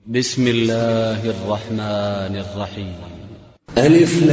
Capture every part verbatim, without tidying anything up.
بسم الله الرحمن الرحيم. ألف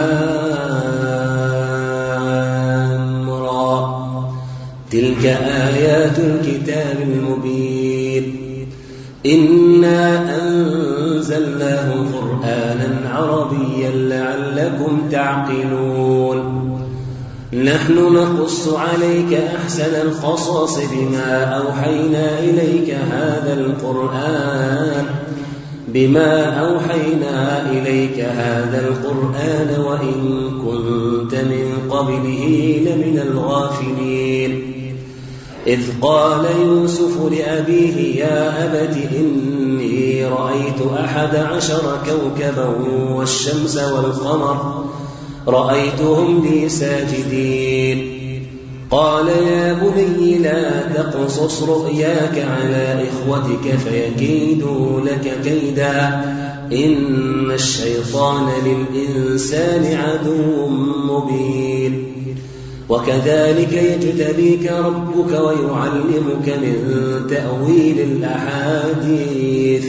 لام را، تلك آيات الكتاب المبين. إنا أنزلناه قرآنا عربيا لعلكم تعقلون. نحن نقص عليك أحسن القصص بما أوحينا إليك هذا القرآن بما أوحينا إليك هذا القرآن وإن كنت من قبله لمن الغافلين. إذ قال يوسف لأبيه يا أبت إني رأيت أحد عشر كوكبا والشمس والقمر رأيتهم لي ساجدين. قال يا بني لا تقصص رؤياك على إخوتك فيكيدوا لك كيدا إن الشيطان للإنسان عدو مبين. وكذلك يجتبيك ربك ويعلمك من تأويل الأحاديث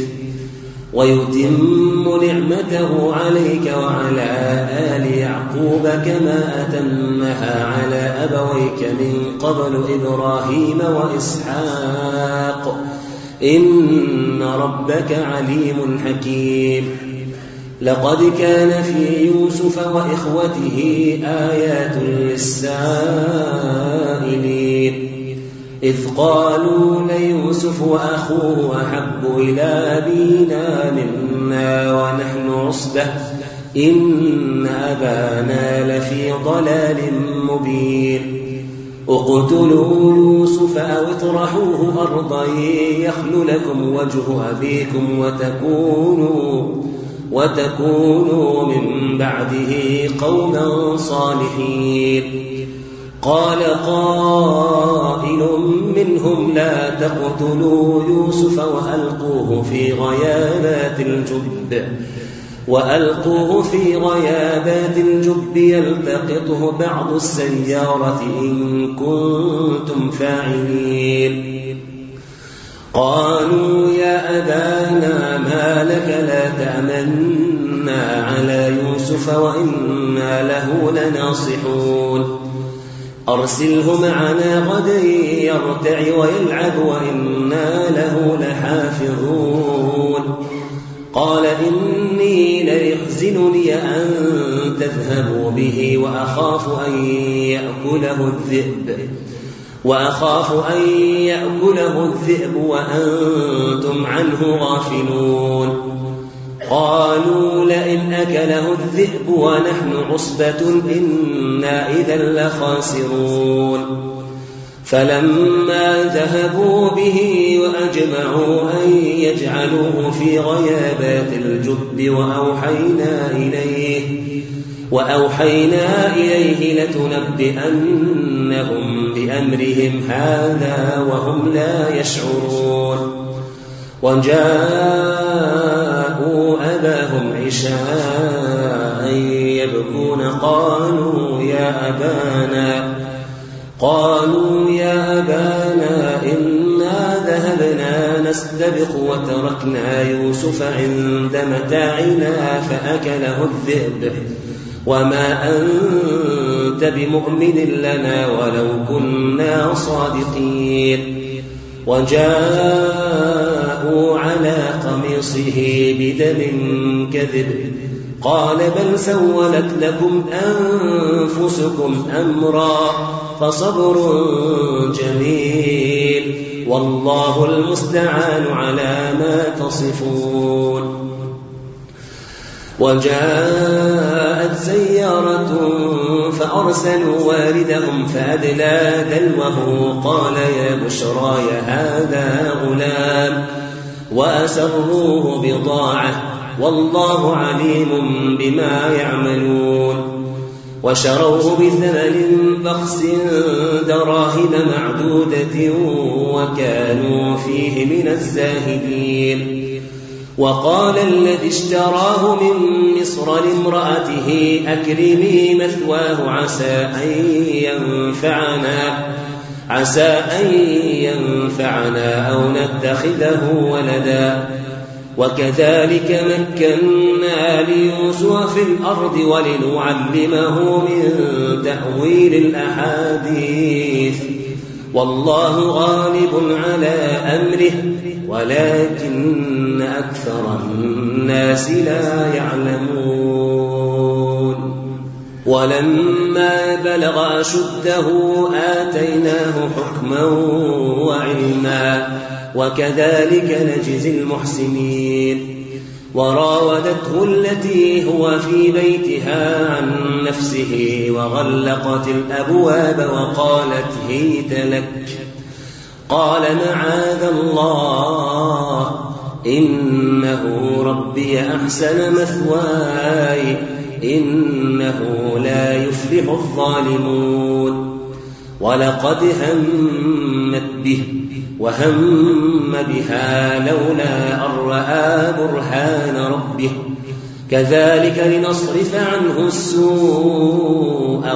ويتم نعمته عليك وعلى آل يعقوب كما أتمها على أبويك من قبل إبراهيم وإسحاق إن ربك عليم حكيم. لقد كان في يوسف وإخوته آيات للسائلين إذ قالوا ليوسف وأخوه أحب إلى أبينا منا ونحن عصبة إن أبانا لفي ضلال مبين. اقتلوا يوسف أو اطرحوه أرضا يخل لكم وجه أبيكم وتكونوا وتكونوا من بعده قوما صالحين. قال قائل منهم لا تقتلوا يوسف وألقوه في غيابات الجب وألقوه في غيابات الجب يلتقطه بعض السيارة إن كنتم فاعلين. قالوا يا أبانا ما لك لا تأمنا على يوسف وإنا له لناصحون. أرسله معنا غدا يرتع ويلعب وإنا له لحافظون. قال إني ليحزنني أن تذهبوا به وأخاف أن يأكله الذئب وأخاف أن يأكله الذئب وأنتم عنه غافلون. قالوا لئن أكله الذئب ونحن عصبة إنا إذا لخاسرون. فلما ذهبوا به وأجمعوا أن يجعلوه في غيابات الجب وأوحينا إليه وأوحينا إليه لتنبئنهم بأمرهم هذا وهم لا يشعرون. وجاءوا أباهم عشاء يبكون قالوا يا أبانا قالوا يا أبانا إنا ذهبنا نستبق وتركنا يوسف عند متاعنا فأكله الذئب وما أنت بمؤمن لنا ولو كنا صادقين. وجاءوا على قميصه بدم كذب قال بل سولت لكم أنفسكم أمرا فصبر جميل والله المستعان على ما تصفون. وجاءت سيارة فأرسلوا واردهم فأدلى دلوه قال يا بشرى هذا غلام وأسروه بضاعة والله عليم بما يعملون. وشروه بثمن بخس دراهم معدودة وكانوا فيه من الزاهدين. وقال الذي اشتراه من مصر لامرأته أكرمي مثواه عسى أن ينفعنا عسى أن ينفعنا أو نتخذه ولدا وكذلك مكنا ليوسف في الأرض ولنعلمه من تأويل الأحاديث والله غالب على أمره ولكن أكثر الناس لا يعلمون ولما بلغ أشده آتيناه حكما وعلما وكذلك نجزي المحسنين وراودته التي هو في بيتها عن نفسه وغلقت الأبواب وقالت هيت لك قال معاذ الله إنه ربي أحسن مثواي إنه لا يفلح الظالمون ولقد همت به وهم بها لولا أن رأى برهان ربه كذلك لنصرف عنه السوء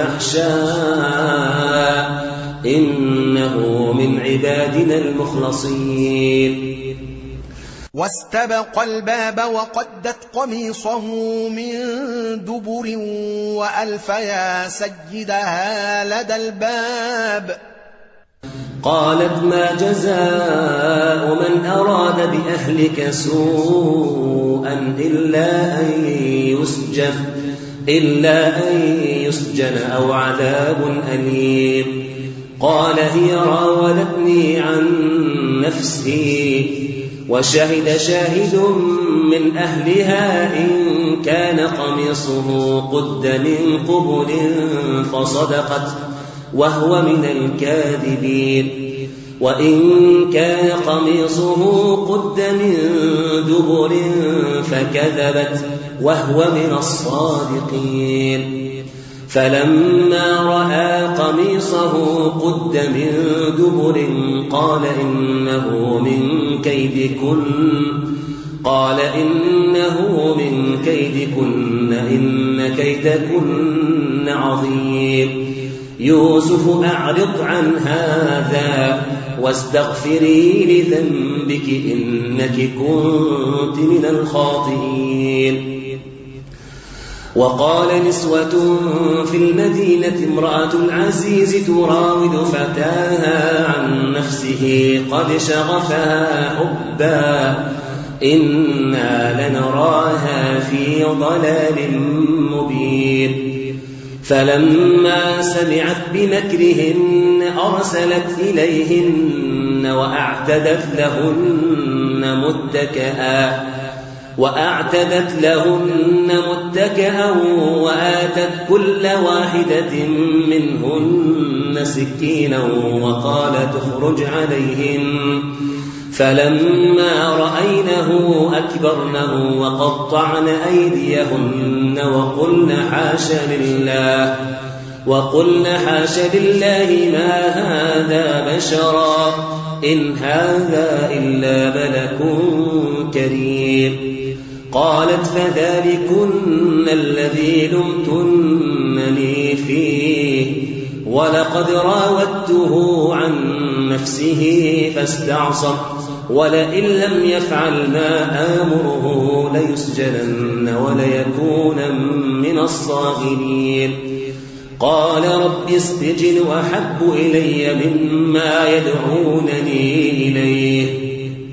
والفحشاء إنه من عبادنا المخلصين واستبق الباب وقدت قميصه من دبر وألف يا سيدها لدى الباب قالت ما جزاء من أراد بأهلك سوءا إلا أن يسجن إلا أن يسجن أو عذاب أليم قال هي راودتني عن نفسي وشهد شاهد من أهلها إن كان قميصه قد من قبل فصدقت وهو من الكاذبين وإن كان قميصه قد من دبر فكذبت وهو من الصادقين فلما رأى قميصه قد من دبر قال إنه من كيدكن قال إنه من كيدكن إن كيدكن عظيم يوسف أعرض عن هذا واستغفري لذنبك إنك كنت من الخاطئين وقال نسوة في المدينة امرأة العزيز تراود فتاها عن نفسه قد شغفها حبا إنا لنراها في ضلال مبين فلما سمعت بمكرهن أرسلت إليهن وأعتدت لهن متكئا وأعتدت لهن متكئا وآتت كل واحدة منهن سكينا وقالت اخرج عليهن فلما رأينه أكبرنه وقطعن أيديهن وقلن حاش لله وقلن حاش لله ما هذا بشرا إن هذا إلا ملك كريم قالت فذلكن الذي لمتنني فيه ولقد راودته عن نفسه فاستعصم ولئن لم يفعل ما آمره ليسجنن وليكون من الصاغرين قال رب السجن أحب إلي مما يدعونني إليه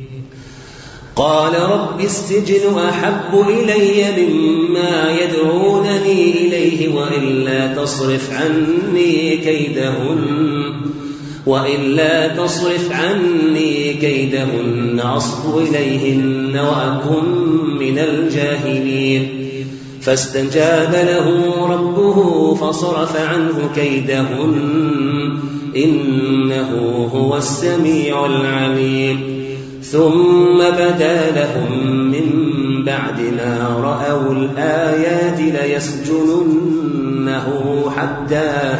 قال رب السجن أحب إلي مما يدعونني إليه وإلا تصرف عني كيدهن وإلا تصرف عني كيدهن أصب إليهن وأكن من الجاهلين فاستجاب له ربه فصرف عنه كيدهن إنه هو السميع العليم ثم بدا لهم من بعد ما رأوا الآيات ليسجننه حتى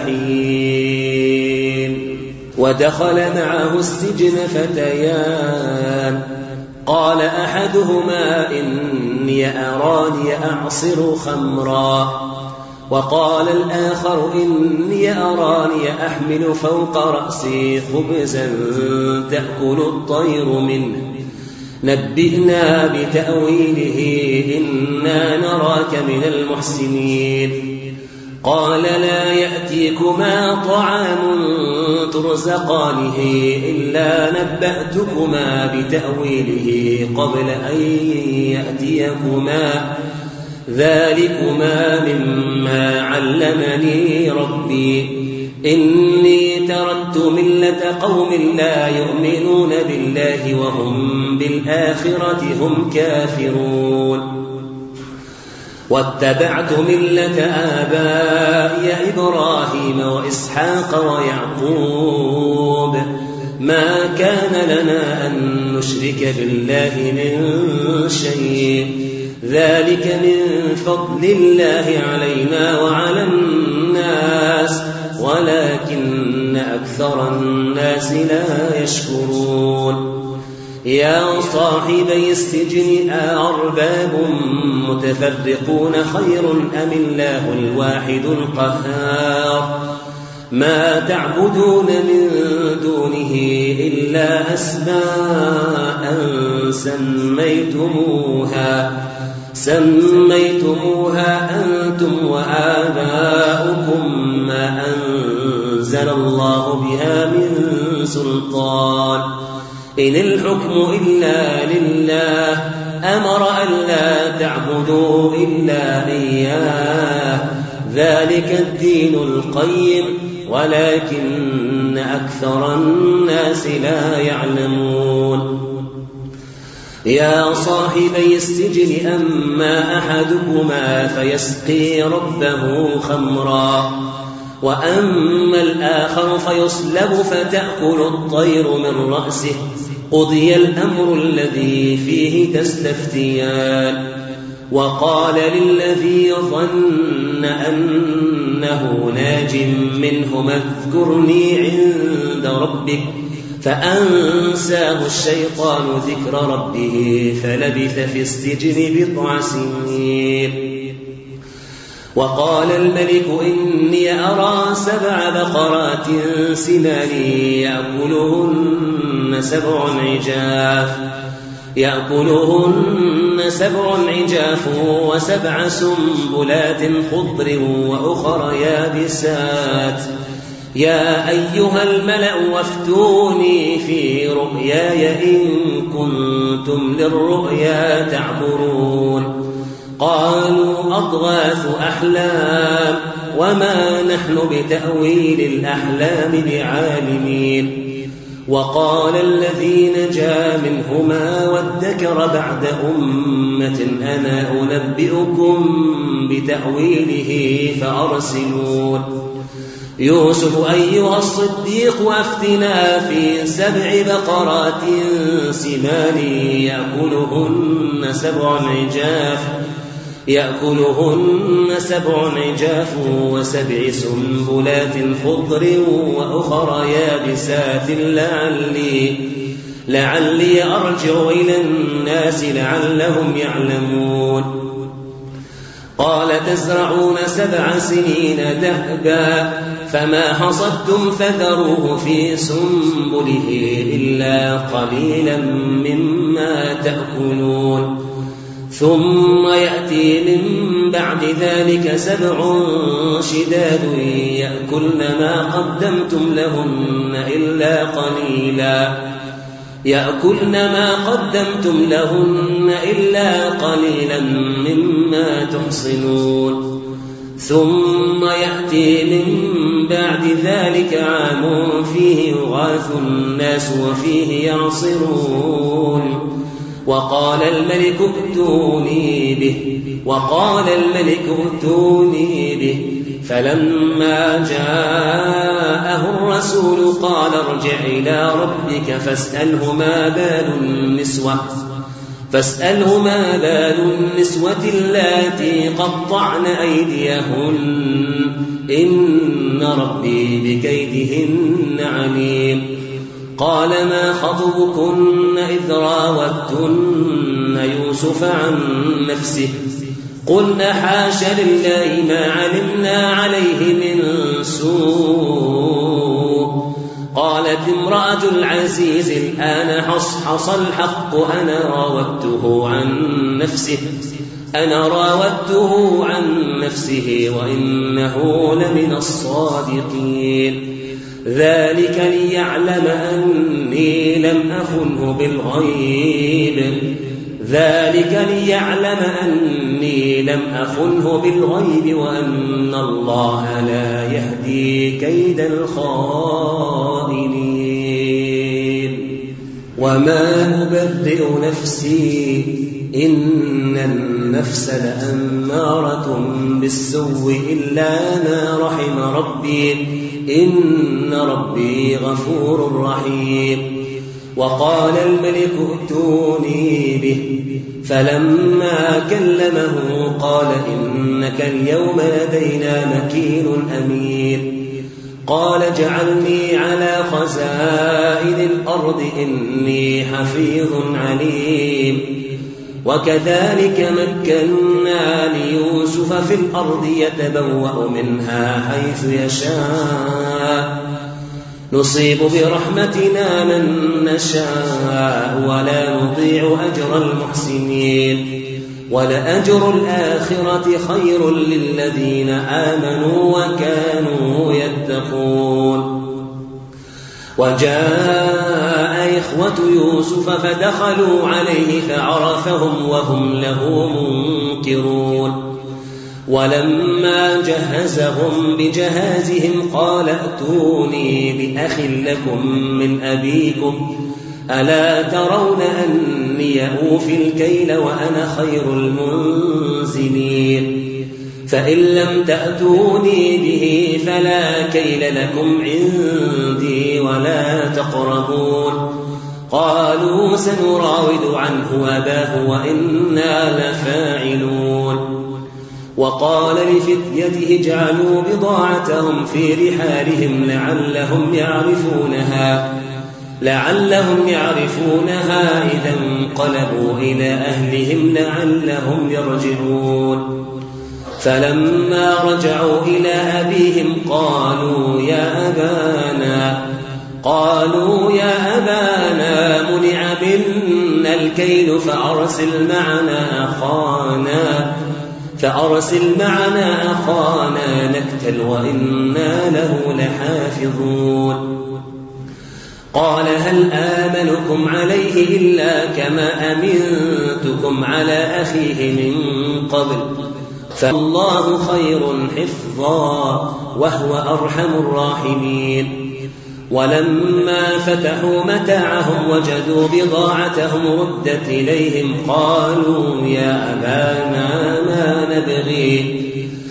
حين ودخل معه السجن فتيان قال أحدهما إني أراني أعصر خمرا وقال الآخر إني أراني أحمل فوق رأسي خبزا تأكل الطير منه نبئنا بتأويله إنا نراك من المحسنين قال لا يأتيكما طعام ترزقانه إلا نبأتكما بتأويله قبل أن يأتيكما ذلكما مما علمني ربي إني تركت ملة قوم لا يؤمنون بالله وهم بالآخرة هم كافرون واتبعت ملة آبائي إبراهيم وإسحاق ويعقوب ما كان لنا أن نشرك بالله من شيء ذلك من فضل الله علينا وعلى الناس ولكن أكثر الناس لا يشكرون يا صاحبي السجن أأرباب متفرقون خير أم الله الواحد القهار ما تعبدون من دونه إلا أسماء سميتموها سميتموها أنتم وآباؤكم ما أنزل الله بها من سلطان إن الحكم إلا لله أمر ألا تعبدوا إلا إياه ذلك الدين القيم ولكن أكثر الناس لا يعلمون يا صاحبي السجن أما أحدكما فيسقي ربه خمرا وأما الآخر فيصلب فتأكل الطير من رأسه قضي الأمر الذي فيه تستفتيان وقال للذي ظن أنه ناج منهما اذكرني عند ربك فأنساه الشيطان ذكر ربه فلبث في السجن بضع سنين وقال الملك إني أرى سبع بقرات سمان يأكلهن سبع عجاف يأكلهن سبع عجاف وسبع سنبلات خضر وأخر يابسات يا أيها الملأ وافتوني في رؤياي إن كنتم للرؤيا تعبرون قالوا أضغاث أحلام وما نحن بتأويل الأحلام بعالمين وقال الذي نجا منهما وادكر بعد أمة أنا أنبئكم بتأويله فأرسلون يوسف أيها الصديق وافتنا في سبع بقرات سمان يأكلهن سبع عجاف يأكلهن سبع عجاف وسبع سنبلات خضر وأخر يابسات لعلي لعلي أرجع إلى الناس لعلهم يعلمون قال تزرعون سبع سنين دأبا فما حصدتم فذروه في سنبله إلا قليلا مما تأكلون ثم يأتي من بعد ذلك سبع شداد يأكلن ما قدمتم لهن إلا قليلا يأكلن ما قدمتم لهن إلا قليلا مما تحصنون ثم يأتي من بعد ذلك عام فيه يغاث الناس وفيه يعصرون وقال الملك ائتوني به وقال الملك ائتوني به فلما جاءه الرسول قال ارجع إلى ربك فاسأله ما بال النسوة فاسأله ما بال النسوة اللاتي قطعن أيديهن إن ربي بكيدهن عليم قال ما خطبكن إذ راوتن يوسف عن نفسه قلنا حاش لله ما علمنا عليه من سوء قالت امرأة العزيز الآن حصحص الحق أنا راودته عن نفسه أنا راودته عن نفسه وإنه لمن الصادقين ذلك ليعلم أني لم أخنه بالغيب ذلك ليعلم أني لم أخنه بالغيب وأن الله لا يهدي كيد الخائنين وما أبرئ نفسي إن النفس لأمارة بالسوء إلا ما رحم ربي إن ربي غفور رحيم وقال الملك ائتوني به فلما كلمه قال إنك اليوم لدينا مكين أمين قال اجعلني على خزائن الأرض إني حفيظ عليم وكذلك مكنا ليوسف في الأرض يتبوأ منها حيث يشاء نصيب برحمتنا من نشاء ولا نضيع أجر المحسنين ولأجر الآخرة خير للذين آمنوا وكانوا يتقون وجاء إخوة يوسف فدخلوا عليه فعرفهم وهم له منكرون ولما جهزهم بجهازهم قال ائتوني بأخ لكم من أبيكم ألا ترون أني أوفي الكيل وأنا خير المنزلين فإن لم تأتوني به فلا كيل لكم عندي ولا تقربون قالوا سنراود عنه أباه وإنا لفاعلون وقال لفتيته اجعلوا بضاعتهم في رحالهم لعلهم يعرفونها لعلهم يعرفونها إذا انقلبوا إلى أهلهم لعلهم يرجعون فلما رجعوا إلى أبيهم قالوا يا أبانا قالوا يا أبانا منع منا الكيل فأرسل معنا أخانا فأرسل معنا أخانا نكتل وإنا له لحافظون قال هل آمنكم عليه إلا كما أمنتكم على أخيه من قبل فالله خير حفظا وهو أرحم الراحمين ولما فتحوا متاعهم وجدوا بضاعتهم ردت إليهم قالوا يا أبانا ما نبغي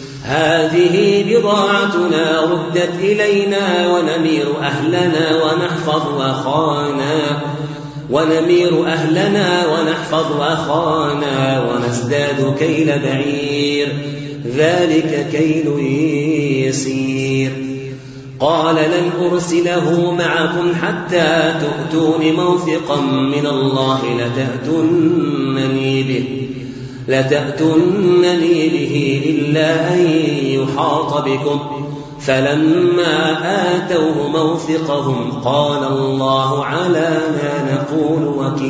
هذه بضاعتنا ردت إلينا ونمير أهلنا ونحفظ أخانا ونمير أهلنا ونحفظ أخانا ونزداد كيل بعير ذلك كيل يسير قال لن أرسله معكم حتى تؤتون موثقا من الله لتأتونني به لتأتونني به إلا أن يحاط بكم فلما آتوه موثقهم قال الله على ما نقول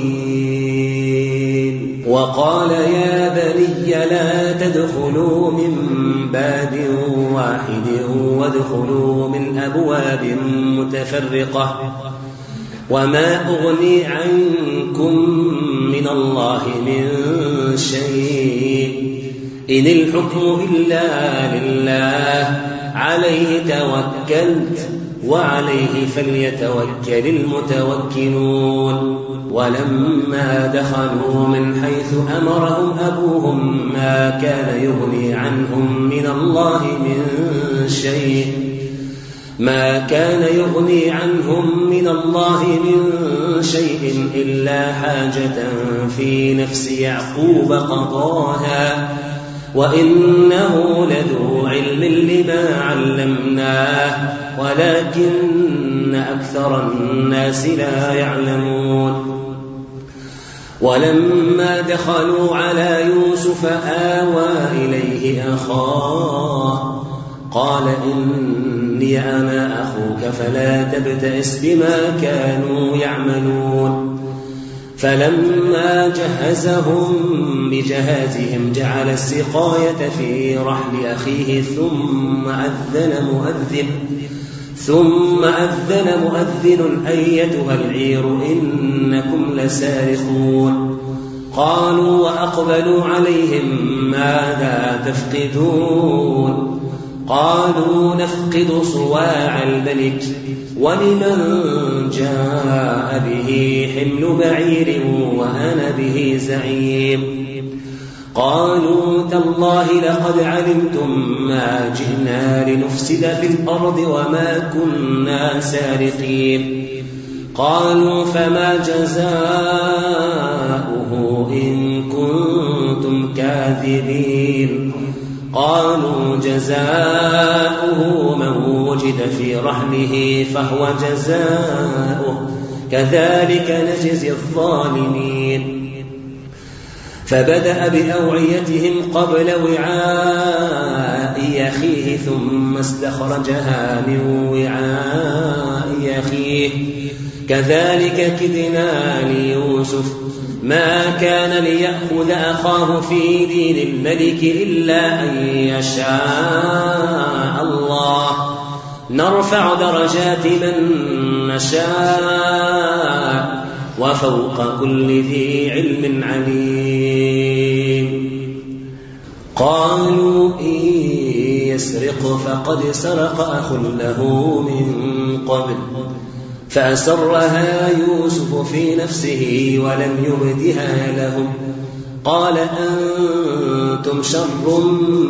وكيل وقال يا بني لا تدخلوا من باب واحد وادخلوا من أبواب متفرقة وما أغني عنكم من الله من شيء إن الحكم إلا لله عليه توكلت وعليه فليتوكل المتوكلون ولما دخلوا من حيث أمرهم أبوهم ما كان يغني عنهم من الله من شيء ما كان يغني عنهم من الله من شيء إلا حاجة في نفس يعقوب قضاها وإنه لذو علم لما علمناه ولكن أكثر الناس لا يعلمون ولما دخلوا على يوسف آوى إليه أخاه قال إن إني أنا أخوك فلا تبتئس بما كانوا يعملون فلما جهزهم بجهازهم جعل السقاية في رحل أخيه ثم أذن مؤذن ثم أذن مؤذن أيتها العير إنكم لسارقون قالوا وأقبلوا عليهم ماذا تفقدون قالوا نفقد صواع الملك ولمن جاء به حمل بعير وأنا به زعيم قالوا تالله لقد علمتم ما جئنا لنفسد في الأرض وما كنا سارقين قالوا فما جزاؤه إن كنتم كاذبين قالوا جزاؤه من وجد في رحله فهو جزاؤه كذلك نجزي الظالمين فبدأ بأوعيتهم قبل وعاء أخيه ثم استخرجها من وعاء أخيه كذلك كدنا ليوسف ما كان ليأخذ أخاه في دين الملك إلا أن يشاء الله نرفع درجات من نشاء وفوق كل ذي علم عليم قالوا إن يسرق فقد سرق أخ له من قبل فأسرها يوسف في نفسه ولم يبدها لهم قال أنتم شر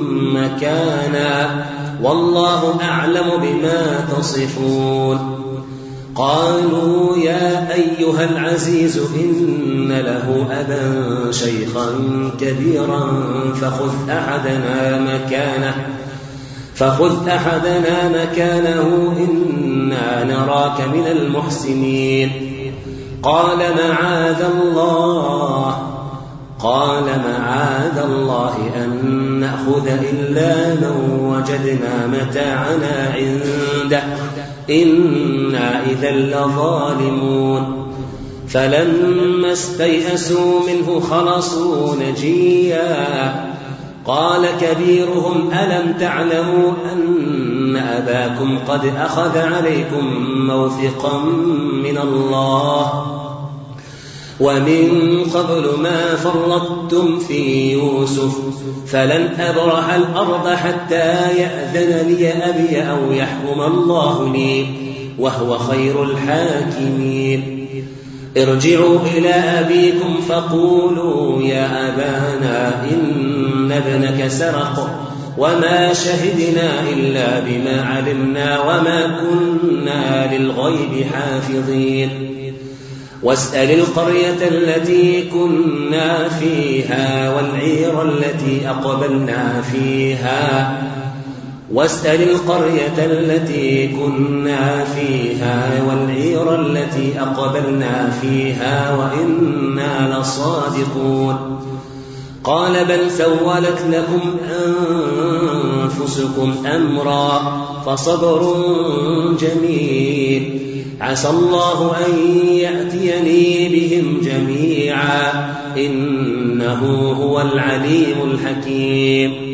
مكانا والله أعلم بما تصفون قالوا يا أيها العزيز إن له أبا شيخا كبيرا فخذ أحدنا مكانه فخذ أحدنا مكانه إنا نراك من المحسنين قال معاذ الله قال معاذ الله أن نأخذ إلا من وجدنا متاعنا عنده إنا إذا لظالمون فلما استيئسوا منه خلصوا نجيا قال كبيرهم ألم تعلموا أن أباكم قد أخذ عليكم موثقا من الله ومن قبل ما فرطتم في يوسف فلن أبرح الأرض حتى يأذن لي أبي أو يحكم الله لي وهو خير الحاكمين ارجعوا إلى أبيكم فقولوا يا أبانا إن ابنك سرق وما شهدنا إلا بما علمنا وما كنا للغيب حافظين واسأل القرية التي كنا فيها والعير التي أقبلنا فيها واسأل القرية التي كنا فيها والعير التي أقبلنا فيها وإنا لصادقون قال بل سولت لكم أنفسكم أمرا فصبر جميل عسى الله أن يأتيني بهم جميعا إنه هو العليم الحكيم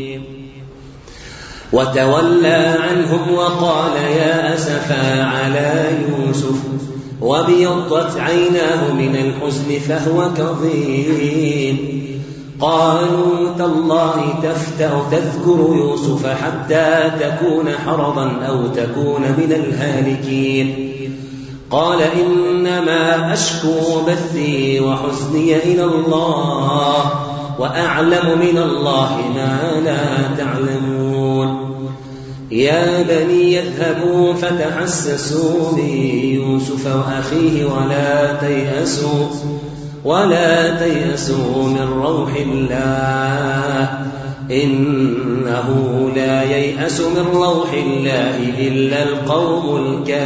وتولى عنهم وقال يا أسفا على يوسف وابيضت عيناه من الحزن فهو كظيم قالوا تالله تفتأ تذكر يوسف حتى تكون حرضا أو تكون من الهالكين قال إنما أشكو بثي وحزني إلى الله وأعلم من الله ما لا تعلمون يا بني اذهبوا فتحسسوا من يوسف وأخيه ولا تيأسوا ولا تيأسوا من روح الله إنه لا ييأس من روح الله إلا القوم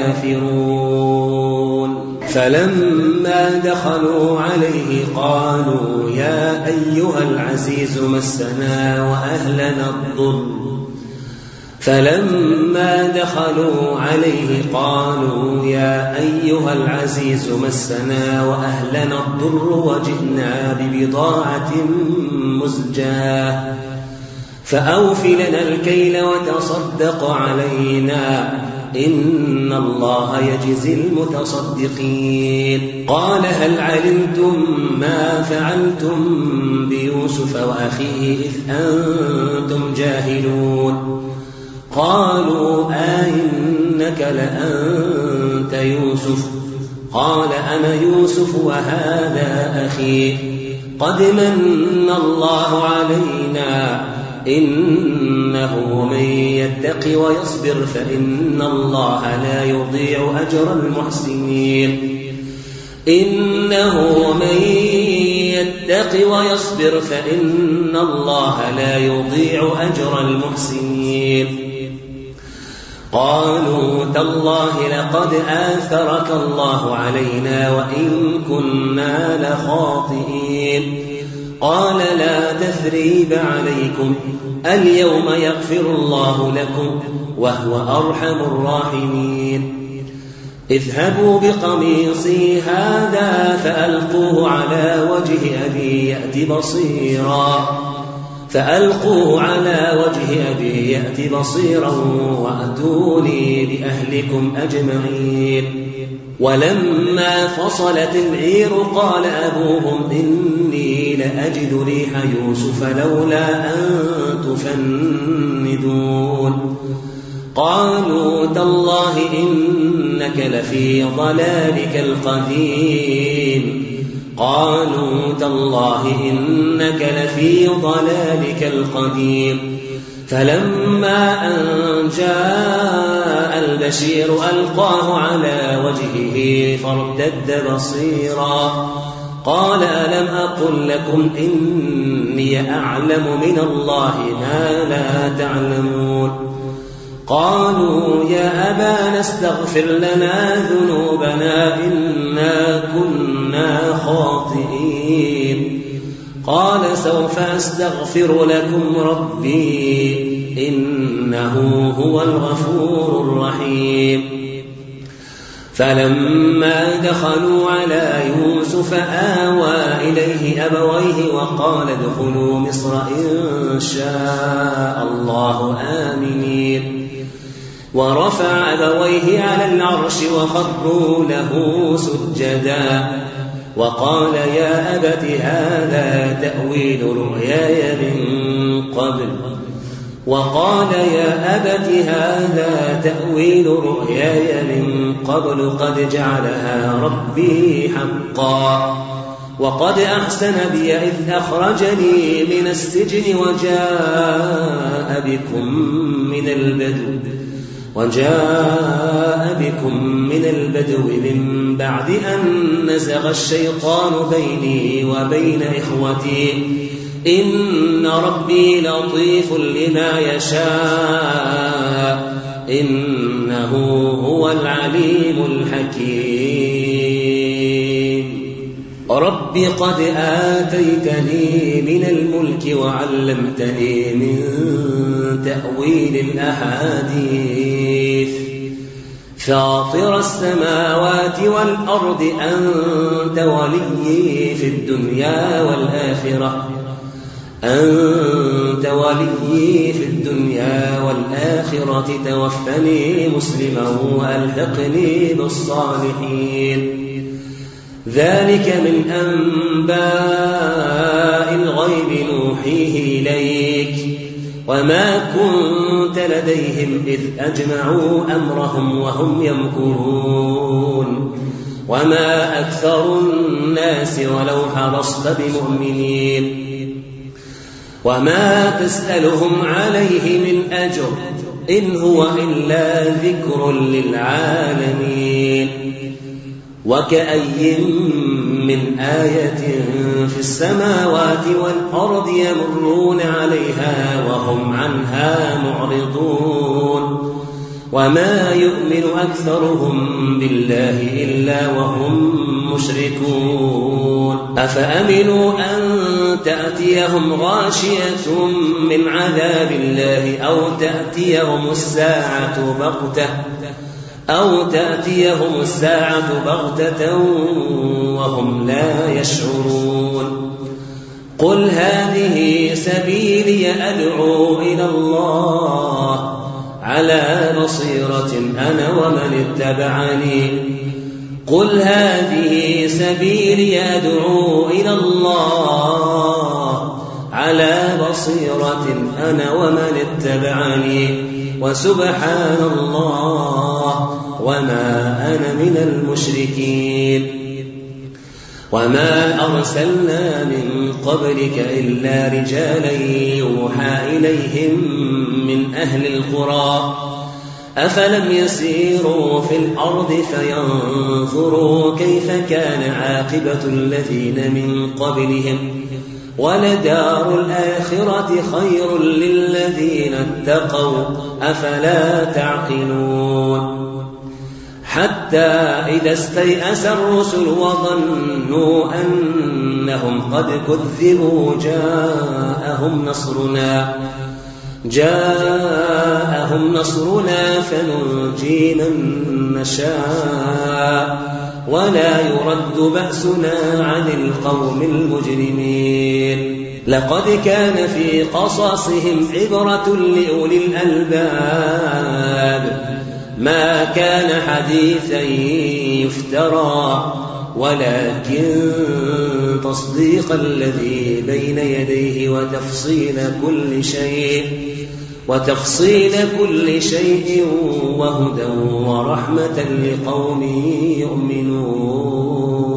الكافرون فلما دخلوا عليه قالوا يا أيها العزيز مسنا وأهلنا الضر فلما دخلوا عليه قالوا يا أيها العزيز مسنا وأهلنا الضر وجئنا ببضاعة مزجاة فأوف لنا الكيل وتصدق علينا إن الله يجزي المتصدقين. قال هل علمتم ما فعلتم بيوسف وأخيه إذ أنتم جاهلون؟ قالوا آئنك لأنت يوسف؟ قال أنا يوسف وهذا أخي قد من الله علينا إنه من يتق ويصبر فإن الله لا يضيع أجر المحسنين. إنه من يتق ويصبر فإن الله لا يضيع أجر المحسنين. قالوا تالله لقد آثرك الله علينا وإن كنا لخاطئين. قال لا تثريب عليكم اليوم يغفر الله لكم وهو أرحم الراحمين. اذهبوا بقميصي هذا فألقوه على وجه أبي يأت بصيرا فألقوه على وجه أبي يأت بصيرا وأتوني بأهلكم أجمعين. ولما فصلت العير قال أبوهم إني لأجد ريح يوسف لولا أن تفندون. قالوا تالله إنك لفي ضلالك القديم. قالوا تالله إنك لفي ضلالك القديم. فلما أن جاء البشير ألقاه على وجهه فارتد بصيرا قال ألم أقل لكم إني أعلم من الله ما لا تعلمون. قالوا يا أبانا استغفر لنا ذنوبنا إنا كنا خاطئين. قال سوف أستغفر لكم ربي إنه هو الغفور الرحيم. فلما دخلوا على يوسف آوى إليه أبويه وقال ادخلوا مصر إن شاء الله آمنين. ورفع أبويه على العرش وخروا له سجدا وقال يا أبت هذا تأويل رؤياي من قبل وقال يا أبت هذا تأويل رؤياي من قبل قد جعلها ربي حقا وقد أحسن بي إذ أخرجني من السجن وجاء بكم من البدو وجاء بكم من البدو من بعد أن نزغ الشيطان بيني وبين إخوتي إن ربي لطيف لما يشاء إنه هو العليم الحكيم. رب قد آتيتني من الملك وعلمتني من تأويل الأحاديث فاطر السماوات والأرض أنت وليي في الدنيا والآخرة أنت وليي في الدنيا والآخرة توفني مسلما وألحقني بالصالحين. ذلك من أنباء الغيب نوحيه إليك وما كنت لديهم إذ أجمعوا أمرهم وهم يمكرون وما أكثر الناس ولو حرصت بمؤمنين وما تسألهم عليه من أجر إن هو إلا ذكر للعالمين. وكأي من آية في السماوات والأرض يمرون عليها وهم عنها معرضون وما يؤمن أكثرهم بالله إلا وهم مشركون أفأمنوا أن تأتيهم غاشية من عذاب الله أو تأتيهم الساعة بغتة أو تأتيهم الساعة بغتة وهم لا يشعرون قل هذه سبيلي أدعو إلى الله على بصيرة أنا ومن اتبعني قل هذه سبيلي أدعو إلى الله على بصيرة أنا ومن اتبعني وسبحان الله وما أنا من المشركين وما أرسلنا من قبلك إلا رجالا يوحى إليهم من أهل القرى أفلم يسيروا في الأرض فينظروا كيف كان عاقبة الذين من قبلهم ولدار الآخرة خير للذين اتقوا أفلا تعقلون حتى إذا استيأس الرسل وظنوا أنهم قد كذبوا جاءهم نصرنا جاءهم نصرنا فننجي من نشاء ولا يرد بأسنا عن القوم المجرمين لقد كان في قصصهم عبرة لأولي الألباب ما كان حديثا يفترى ولكن تصديق الذي بين يديه وتفصيل كل شيء وتفصيل كل شيء وهدى ورحمة لقوم يؤمنون